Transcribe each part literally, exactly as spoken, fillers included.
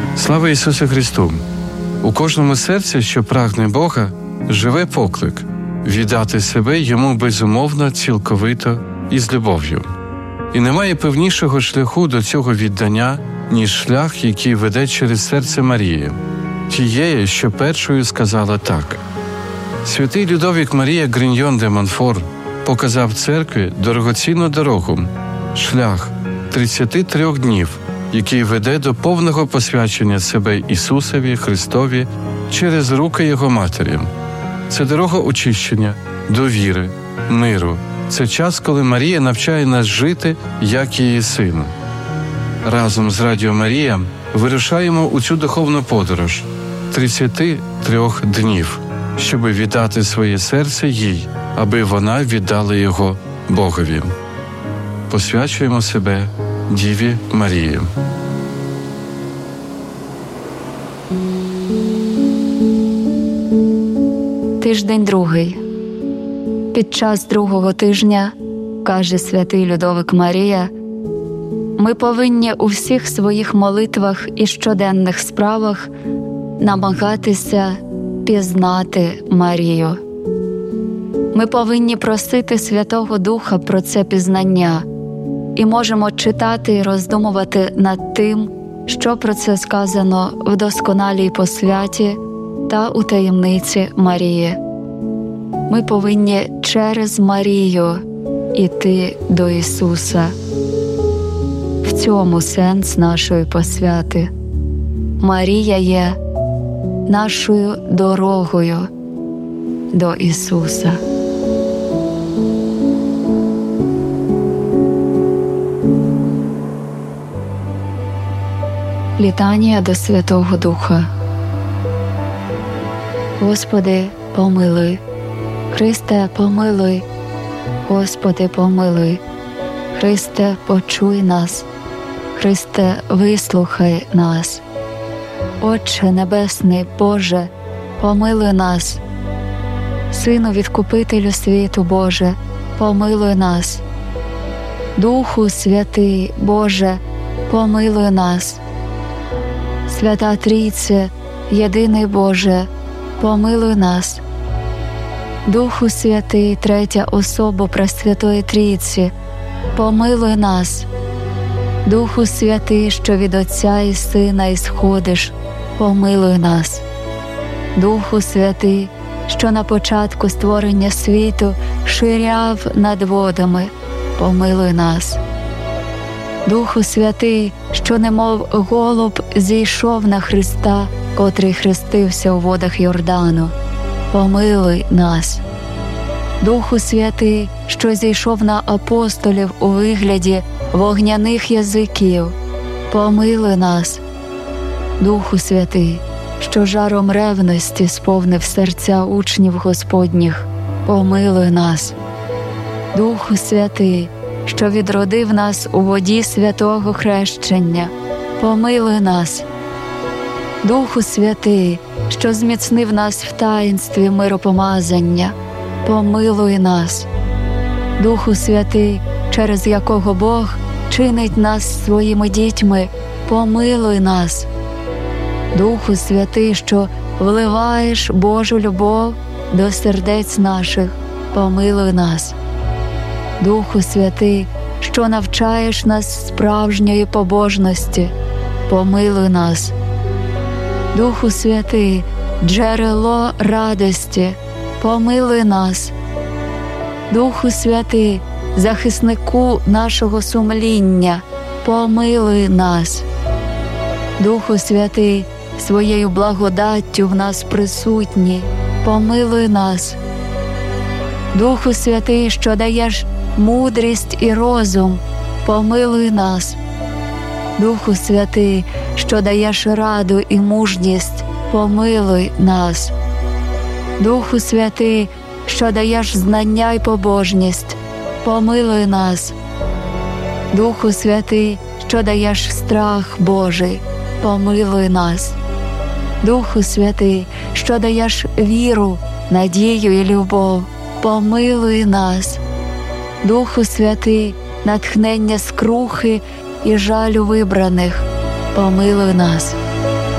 Слава Ісусу Христу! У кожному серці, що прагне Бога, живе поклик віддати себе Йому безумовно, цілковито і з любов'ю. І немає певнішого шляху до цього віддання, ніж шлях, який веде через серце Марії, тієї, що першою сказала «так». Святий Людовік Марія Гріньйон де Монфор показав церкві дорогоцінну дорогу, шлях тридцяти трьох днів, який веде до повного посвячення себе Ісусові Христові через руки Його Матері. Це дорога очищення, довіри, миру. Це час, коли Марія навчає нас жити, як її син. Разом з Радіо Марія вирушаємо у цю духовну подорож тридцяти трьох днів, щоб віддати своє серце їй, аби вона віддала його Богові. Посвячуємо себе Діві Марії. Тиждень другий. Під час другого тижня, каже святий Людовик Марія, ми повинні у всіх своїх молитвах і щоденних справах намагатися пізнати Марію. Ми повинні просити Святого Духа про це пізнання і можемо читати і роздумувати над тим, що про це сказано в досконалій посвяті та у таємниці Марії. Ми повинні через Марію іти до Ісуса. В цьому сенс нашої посвяти. Марія є нашою дорогою до Ісуса. Літанія до Святого Духа. Господи, помилуй. Христе, помилуй. Господи, помилуй. Христе, почуй нас. Христе, вислухай нас. Отче Небесний, Боже, помилуй нас. Сину Відкупителю світу, Боже, помилуй нас. Духу Святий, Боже, помилуй нас. Свята Трійце, єдиний Боже, помилуй нас. Духу Святий, третя особа Пресвятої Трійці, помилуй нас. Духу Святий, що від Отця і Сина ісходиш, помилуй нас. Духу Святий, що на початку створення світу ширяв над водами, помилуй нас. Духу Святий, що немов голуб зійшов на Христа, котрий хрестився у водах Йордану, помилуй нас. Духу Святий, що зійшов на апостолів у вигляді вогняних язиків, помилуй нас. Духу Святий, що жаром ревності сповнив серця учнів Господніх, помилуй нас. Духу Святий, що відродив нас у воді святого хрещення, помилуй нас. Духу Святий, що зміцнив нас в таїнстві миропомазання, помилуй нас. Духу Святий, через якого Бог чинить нас своїми дітьми, помилуй нас. Духу Святий, що вливаєш Божу любов до сердець наших, помилуй нас. Духу Святий, що навчаєш нас справжньої побожності, помилуй нас. Духу Святий, джерело радості, помилуй нас. Духу Святий, захиснику нашого сумління, помилуй нас. Духу Святий, своєю благодаттю в нас присутній, помилуй нас. Духу Святий, що даєш мудрість і розум, помилуй нас. Духу Святий, що даєш раду і мужність, помилуй нас. Духу Святий, що даєш знання й побожність, помилуй нас. Духу Святий, що даєш страх Божий, помилуй нас. Духу Святий, що даєш віру, надію і любов, помилуй нас. Духу Святий, натхнення скрухи і жалю вибраних, помилуй нас.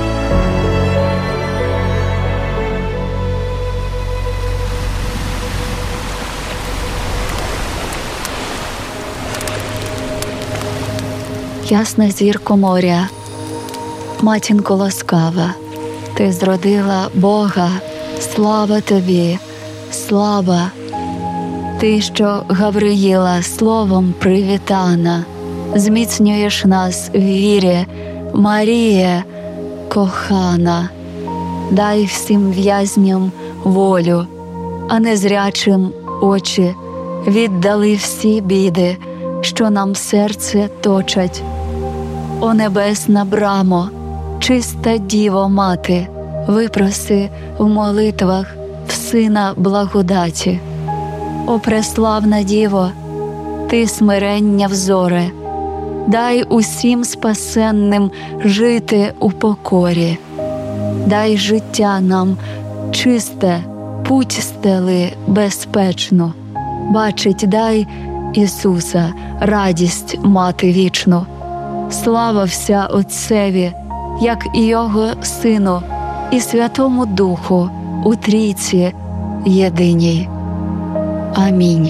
ясна зірко моря, матінко ласкава, ти зродила Бога, слава тобі, слава! Ти, що Гавриїла словом привітана, зміцнюєш нас в вірі, Марія кохана. Дай всім в'язням волю, а незрячим очі, віддали всі біди, що нам серце точать. О небесна брамо, чиста Діво Мати, випроси в молитвах в Сина благодаті. О преславна Діво, ти смирення взоре, дай усім спасенним жити у покорі. Дай життя нам чисте, путь стели безпечну. Бачить дай Ісуса, радість мати вічну. Слава вся Отцеві, як і Його Сину, і Святому Духу у Трійці єдиній. Амінь.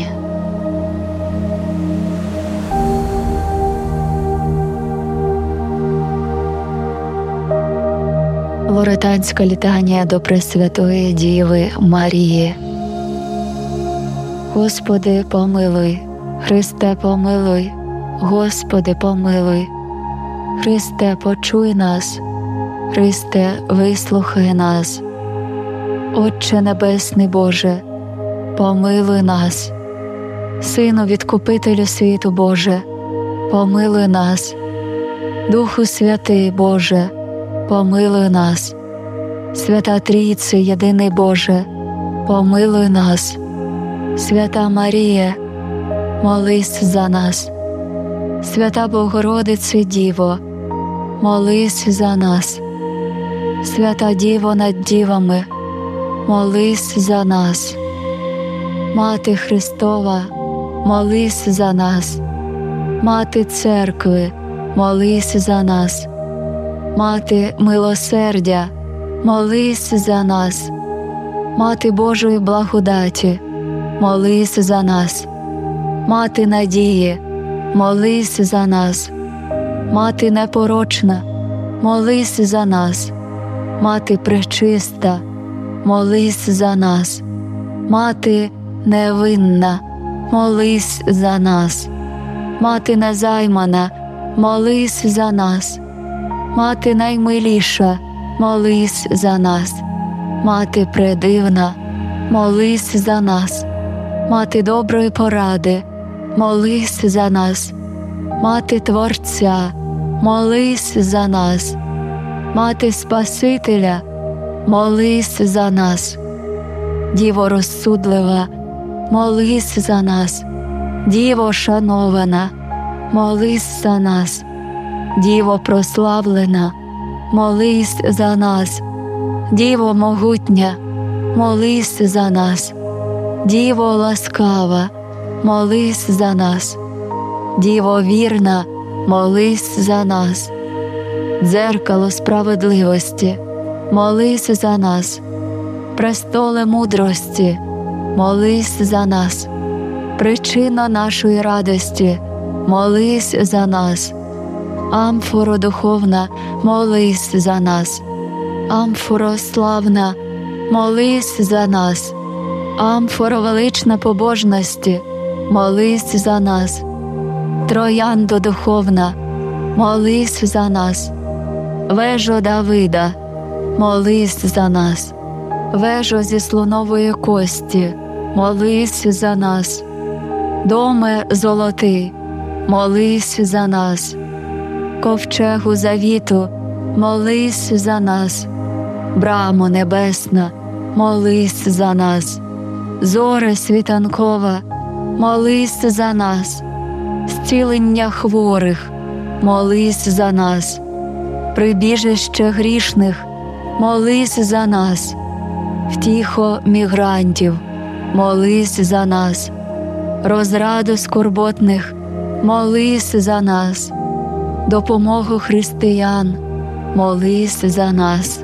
Лоретанська літанія до Пресвятої Діви Марії. Господи, помилуй, Христе, помилуй, Господи, помилуй, Христе, почуй нас, Христе, вислухай нас. Отче Небесний Боже, помилуй нас. Сину Відкупителю світу Боже, помилуй нас. Духу Святий Боже, помилуй нас. Свята Трійце, єдиний Боже, помилуй нас. Свята Марія, молись за нас. Свята Богородице Діво, молись за нас. Свята Діво над дівами, молись за нас. Мати Христова, молись за нас. Мати Церкви, молись за нас. Мати милосердя, молись за нас. Мати Божої благодаті, молись за нас. Мати надії, молись за нас. Мати непорочна, молись за нас. Мати пречиста, молись за нас. Мати невинна, молись за нас. Мати незаймана, молись за нас. Мати наймиліша, молись за нас. Мати предивна, молись за нас. Мати доброї поради, молись за нас. Мати Творця, молись за нас. Мати Спасителя, молись за нас. Діво розсудлива, молись за нас. Діво шанована, молись за нас. Діво прославлена, молись за нас. Діво могутня, молись за нас. Діво ласкава, молись за нас. Діво вірна, молись за нас. Дзеркало справедливості, молись за нас. Престоле мудрості, молись за нас. Причина нашої радості, молись за нас. Амфоро духовна, молись за нас. Амфоро славна, молись за нас. Амфоро велична побожності, молись за нас. Трояндо духовна, молись за нас. Вежо Давида, молись за нас. Вежо зі слонової кості, молись за нас. Доме золотий, молись за нас. Ковчегу завіту, молись за нас. Брамо небесна, молись за нас. Зоре світанкова, молись за нас. Зцілення хворих, молись за нас. Прибіжище грішних, молись за нас. Втіхо мігрантів, молись за нас. Розраду скорботних, молись за нас. Допомогу християн, молись за нас.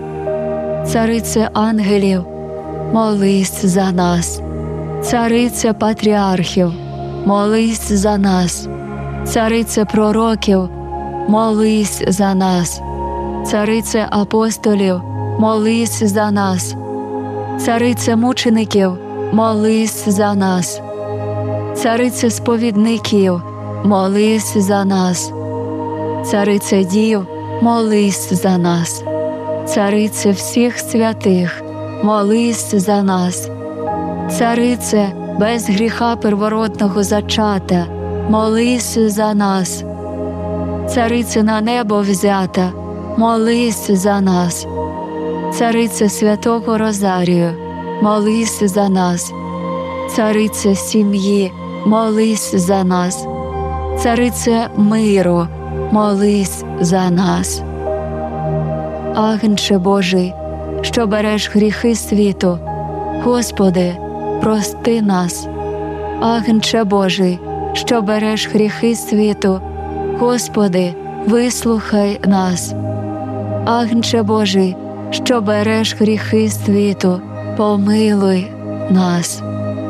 Царице ангелів, молись за нас. Царице патріархів, молись за нас. Царице пророків, молись за нас. Царице апостолів, молись за нас. Царице мучеників, молись за нас. Царице сповідників, молись за нас. Царице дів, молись за нас. Царице всіх святих, молись за нас. Царице без гріха первородного зачата, молись за нас. Царице на небо взята, молись за нас. Царице святого Розарію, молись за нас. Царице сім'ї, молись за нас. Царице миру, молись за нас. Агнче Божий, що береш гріхи світу, Господи, прости нас. Агнче Божий, що береш гріхи світу, Господи, вислухай нас. Агнче Божий, що береш гріхи світу, помилуй нас.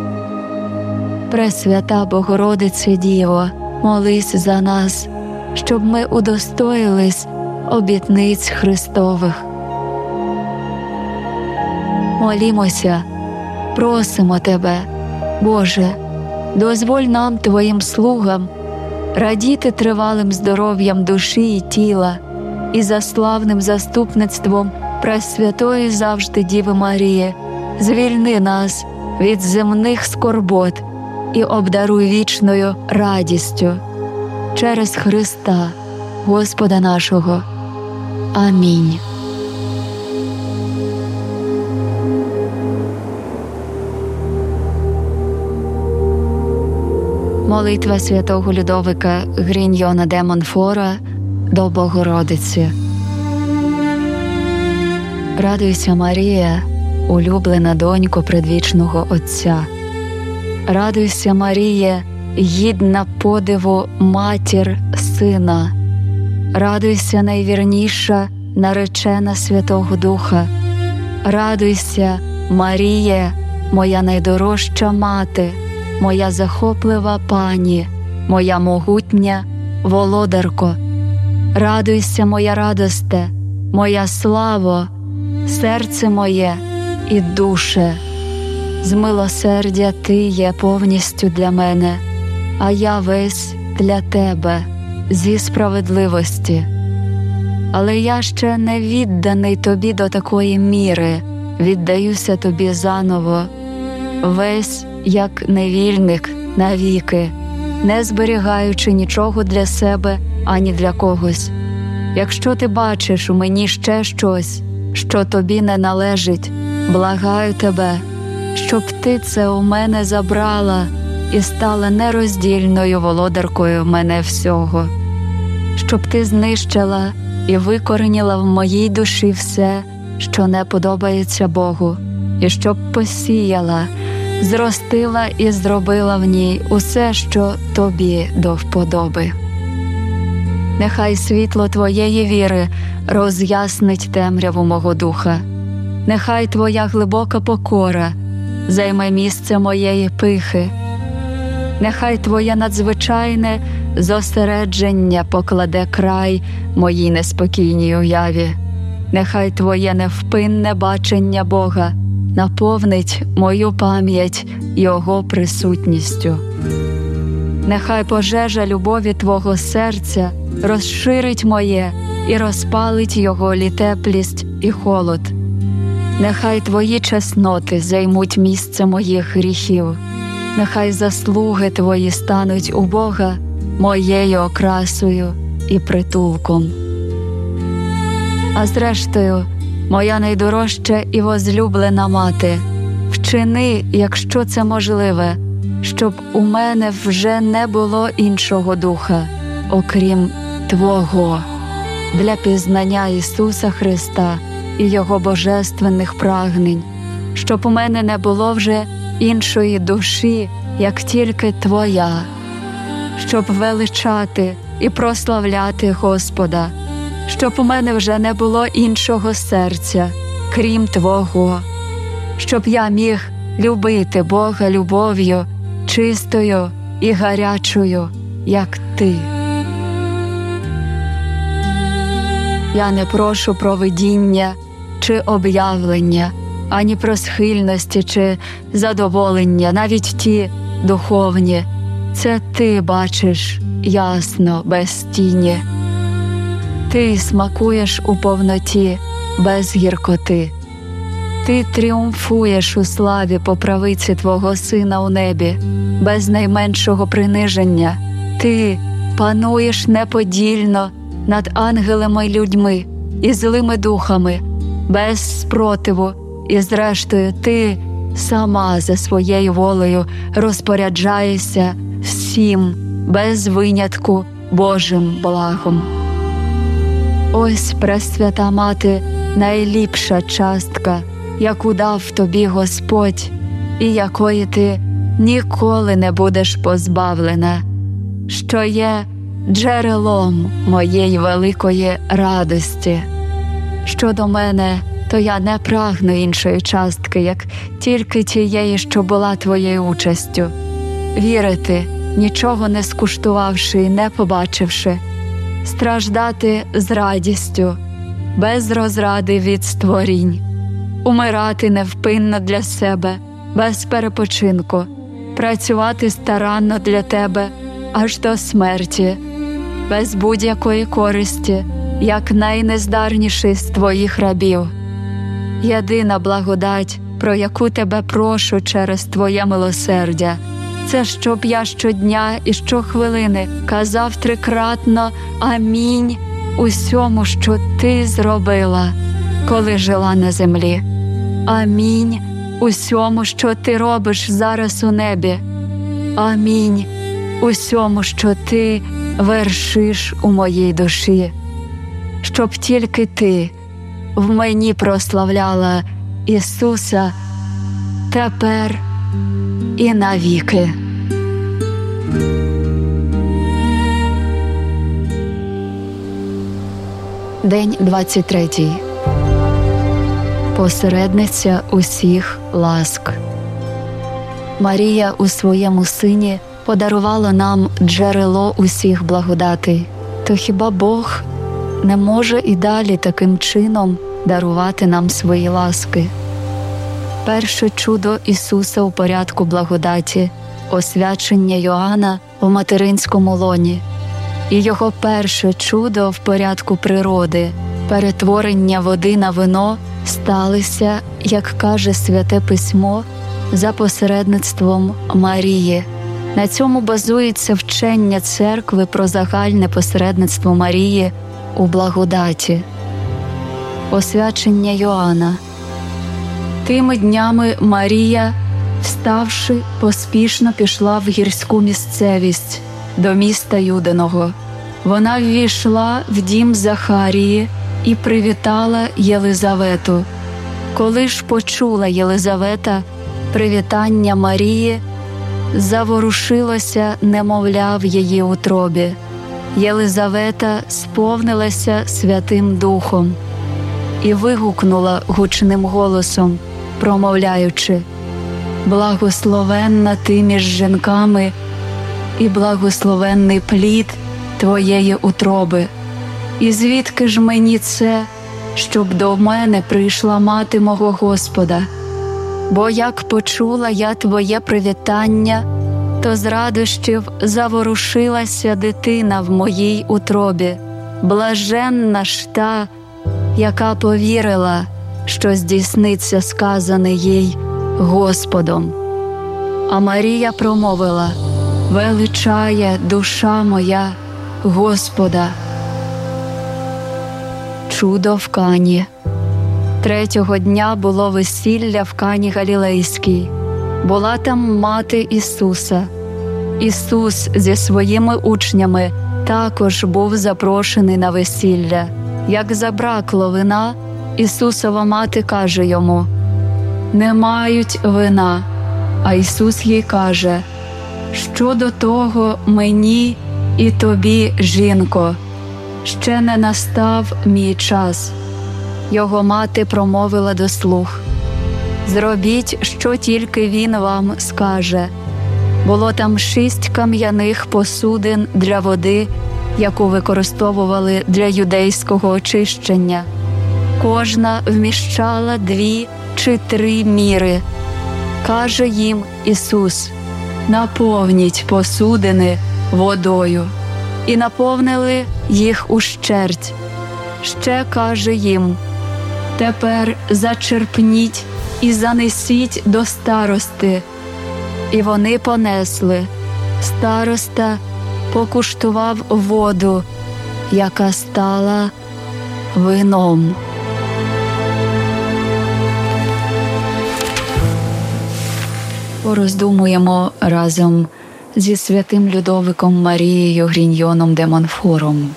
Пресвята Богородице Діво, молись за нас, щоб ми удостоїлись обітниць Христових. Молімося, просимо Тебе, Боже, дозволь нам, Твоїм слугам, радіти тривалим здоров'ям душі і тіла і за славним заступництвом Пресвятої завжди Діви Марії, звільни нас від земних скорбот і обдаруй вічною радістю. Через Христа, Господа нашого. Амінь. Молитва святого Людовика Гріньйона де Монфора до Богородиці. Радуйся, Марія, улюблена донько предвічного Отця. Радуйся, Марія, гідна подиву матір Сина. Радуйся, найвірніша наречена Святого Духа. Радуйся, Маріє, моя найдорожча мати, моя захоплива пані, моя могутня володарко. Радуйся, моя радосте, моя славо, серце моє і душе. З милосердя Ти є повністю для мене, а я весь для Тебе, зі справедливості. Але я ще не відданий Тобі до такої міри, віддаюся Тобі заново, весь як невільник навіки, не зберігаючи нічого для себе ані для когось. Якщо ти бачиш у мені ще щось, що тобі не належить, благаю тебе, щоб ти це у мене забрала і стала нероздільною володаркою мене всього. Щоб ти знищила і викореніла в моїй душі все, що не подобається Богу, і щоб посіяла, зростила і зробила в ній усе, що тобі до вподоби. Нехай світло твоєї віри роз'яснить темряву мого духа. Нехай твоя глибока покора займе місце моєї пихи. Нехай твоє надзвичайне зосередження покладе край моїй неспокійній уяві. Нехай твоє невпинне бачення Бога наповнить мою пам'ять Його присутністю. Нехай пожежа любові твого серця розширить моє і розпалить його літеплість і холод. Нехай твої чесноти займуть місце моїх гріхів. Нехай заслуги твої стануть у Бога моєю окрасою і притулком. А зрештою, моя найдорожча і возлюблена мати, вчини, якщо це можливе, щоб у мене вже не було іншого духа, окрім Твого, для пізнання Ісуса Христа і Його божественних прагнень, щоб у мене не було вже іншої душі, як тільки Твоя, щоб величати і прославляти Господа, щоб у мене вже не було іншого серця, крім Твого, щоб я міг любити Бога любов'ю чистою і гарячою, як Ти. Я не прошу про видіння чи об'явлення, ані про схильності чи задоволення, навіть ті духовні. Це ти бачиш ясно, без тіні. Ти смакуєш у повноті, без гіркоти. Ти тріумфуєш у славі по правиці Твого Сина у небі, без найменшого приниження. Ти пануєш неподільно над ангелами й людьми і злими духами, без спротиву, і зрештою ти сама за своєю волею розпоряджаєшся всім, без винятку, Божим благом. Ось, Пресвята Мати, найліпша частка, яку дав тобі Господь, і якої ти ніколи не будеш позбавлена, що є джерелом моєї великої радості. Щодо мене, то я не прагну іншої частки, як тільки тієї, що була твоєю участю. Вірити, нічого не скуштувавши і не побачивши, страждати з радістю, без розради від створінь, умирати невпинно для себе, без перепочинку, працювати старанно для тебе аж до смерті, без будь-якої користі, як найнездарніший з твоїх рабів. Єдина благодать, про яку тебе прошу через твоє милосердя, це щоб я щодня і щохвилини казав трикратно «Амінь» усьому, що ти зробила, коли жила на землі. Амінь усьому, що ти робиш зараз у небі. Амінь усьому, що ти вершиш у моїй душі. Щоб тільки ти в мені прославляла Ісуса тепер і навіки. День двадцять третій. Посередниця усіх ласк. Марія у своєму Сині подарувала нам джерело усіх благодатей. То хіба Бог не може і далі таким чином дарувати нам свої ласки? Перше чудо Ісуса у порядку благодаті – освячення Йоанна в материнському лоні. І Його перше чудо в порядку природи – перетворення води на вино – сталися, як каже Святе Письмо, за посередництвом Марії. На цьому базується вчення Церкви про загальне посередництво Марії у благодаті. Освячення Йоанна. Тими днями Марія, вставши, поспішно пішла в гірську місцевість, до міста Юдиного. Вона ввійшла в дім Захарії і привітала Єлизавету. Коли ж почула Єлизавета привітання Марії, заворушилося немовля в її утробі. Єлизавета сповнилася Святим Духом і вигукнула гучним голосом, промовляючи: «Благословенна ти між жінками, і благословенний плід твоєї утроби. І звідки ж мені це, щоб до мене прийшла мати мого Господа? Бо як почула я твоє привітання, то з радощів заворушилася дитина в моїй утробі. Блаженна ж та, яка повірила, що здійсниться сказане їй Господом». А Марія промовила: «Величає душа моя Господа». Чудо в Кані. Третього дня було весілля в Кані Галілейській. Була там мати Ісуса. Ісус зі своїми учнями також був запрошений на весілля. Як забракло вина, Ісусова мати каже йому: «Не мають вина». А Ісус їй каже: «Що до того мені і тобі, жінко? Ще не настав мій час». Його мати промовила до слуг: «Зробіть, що тільки він вам скаже». Було там шість кам'яних посудин для води яку використовували для юдейського очищення. Кожна вміщала дві чи три міри. Каже їм Ісус: «Наповніть посудини водою». І наповнили їх ущерть. Ще каже їм: «Тепер зачерпніть і занесіть до старости». І вони понесли. Староста покуштував воду, яка стала вином. Пороздумуємо разом зі святим Людовиком Марією Гріньйоном де Монфором.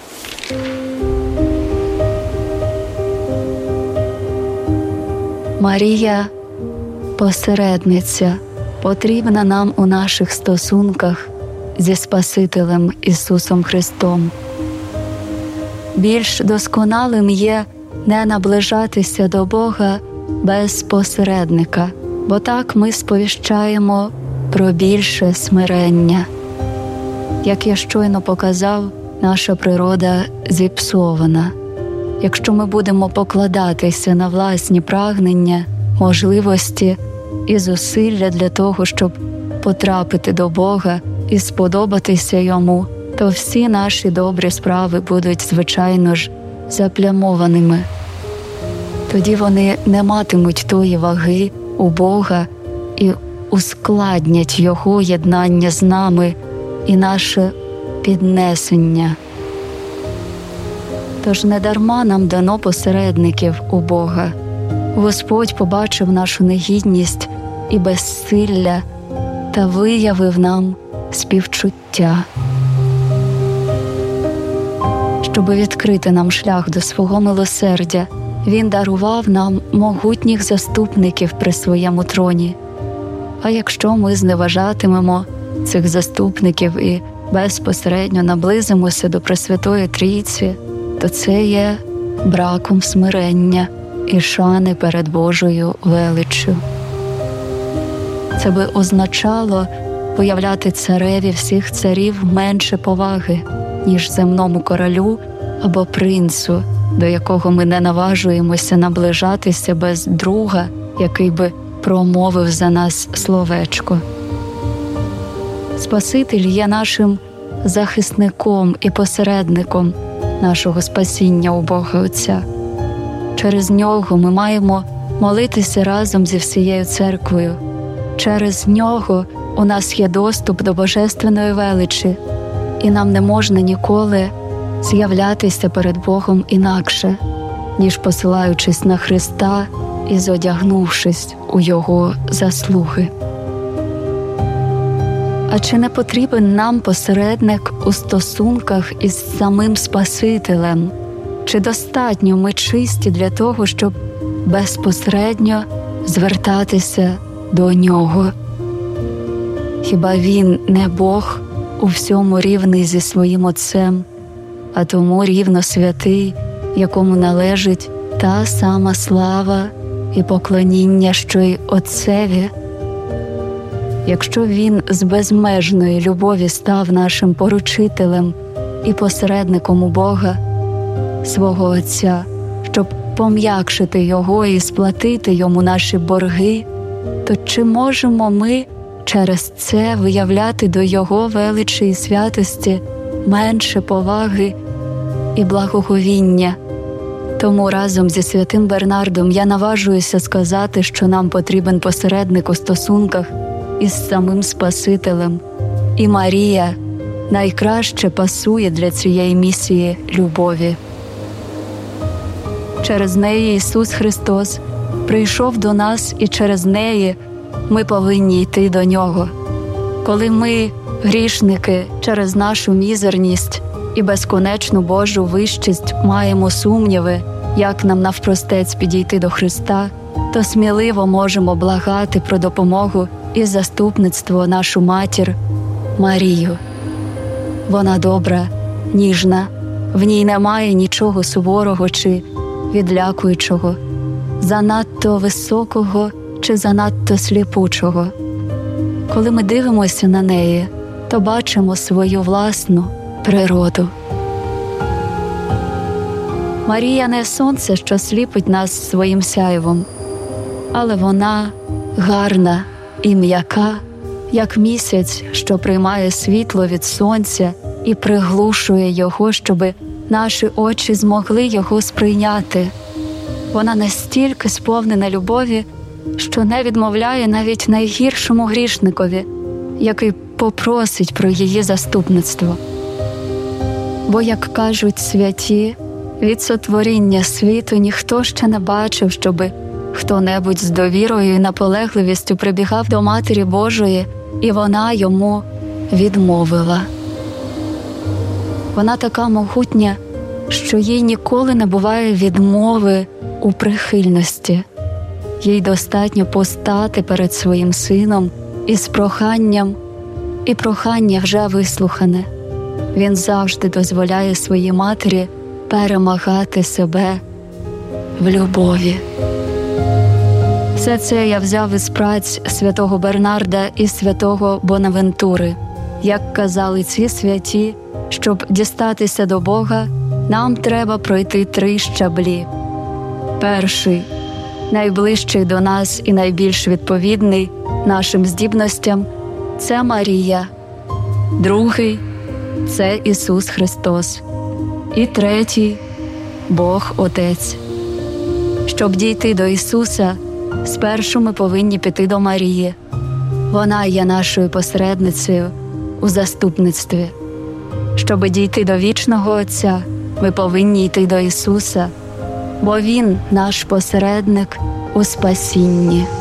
Марія – посередниця, потрібна нам у наших стосунках зі Спасителем Ісусом Христом. Більш досконалим є не наближатися до Бога без посередника, бо так ми сповіщаємо про більше смирення. Як я щойно показав, наша природа зіпсована. Якщо ми будемо покладатися на власні прагнення, можливості і зусилля для того, щоб потрапити до Бога і сподобатися Йому, то всі наші добрі справи будуть, звичайно ж, заплямованими. Тоді вони не матимуть тої ваги у Бога і ускладнять Його єднання з нами і наше піднесення. Тож недарма нам дано посередників у Бога. Господь побачив нашу негідність і безсилля та виявив нам співчуття. Щоби відкрити нам шлях до свого милосердя, Він дарував нам могутніх заступників при своєму троні. А якщо ми зневажатимемо цих заступників і безпосередньо наблизимося до Пресвятої Трійці, то це є браком смирення і шани перед Божою величчю. Це би означало виявляти цареві всіх царів менше поваги, ніж земному королю або принцу, до якого ми не наважуємося наближатися без друга, який би промовив за нас словечко. Спаситель є нашим захисником і посередником нашого спасіння у Бога Отця. Через Нього ми маємо молитися разом зі всією церквою. Через Нього у нас є доступ до Божественної величі, і нам не можна ніколи з'являтися перед Богом інакше, ніж посилаючись на Христа і зодягнувшись у Його заслуги. А чи не потрібен нам посередник у стосунках із самим Спасителем? Чи достатньо ми чисті для того, щоб безпосередньо звертатися до Нього? Хіба Він не Бог у всьому рівний зі своїм Отцем, а тому рівно святий, якому належить та сама слава і поклоніння, що й Отцеві? Якщо Він з безмежної любові став нашим поручителем і посередником у Бога, свого Отця, щоб пом'якшити Його і сплатити Йому наші борги, то чи можемо ми через це виявляти до Його величі і святості менше поваги і благоговіння? Тому разом зі святим Бернардом я наважуюся сказати, що нам потрібен посередник у стосунках із самим Спасителем. І Марія найкраще пасує для цієї місії любові. Через неї Ісус Христос прийшов до нас, і через неї ми повинні йти до Нього. Коли ми, грішники, через нашу мізерність і безконечну Божу вищість маємо сумніви, як нам навпростець підійти до Христа, то сміливо можемо благати про допомогу і заступництво нашу матір Марію. Вона добра, ніжна, в ній немає нічого суворого чи відлякуючого, занадто високого чи занадто сліпучого. Коли ми дивимося на неї, то бачимо свою власну природу, Марія не сонце, що сліпить нас своїм сяйвом, але вона гарна і м'яка, як місяць, що приймає світло від сонця і приглушує його, щоби наші очі змогли його сприйняти. Вона настільки сповнена любові, що не відмовляє навіть найгіршому грішникові, який попросить про її заступництво. Бо, як кажуть святі, від сотворіння світу ніхто ще не бачив, щоби хто-небудь з довірою і наполегливістю прибігав до Матері Божої, і вона йому відмовила. Вона така могутня, що їй ніколи не буває відмови у прихильності. Їй достатньо постати перед своїм сином із проханням, і прохання вже вислухане. Він завжди дозволяє своїй матері перемагати себе в любові. Все це я взяв із праць святого Бернарда і святого Бонавентури. Як казали ці святі, щоб дістатися до Бога, нам треба пройти три щаблі. Перший, найближчий до нас і найбільш відповідний нашим здібностям – це Марія. Другий – це Ісус Христос. І третій – Бог Отець. Щоб дійти до Ісуса, спершу ми повинні піти до Марії. Вона є нашою посередницею у заступництві. Щоби дійти до вічного Отця, ми повинні йти до Ісуса, бо Він наш посередник у спасінні.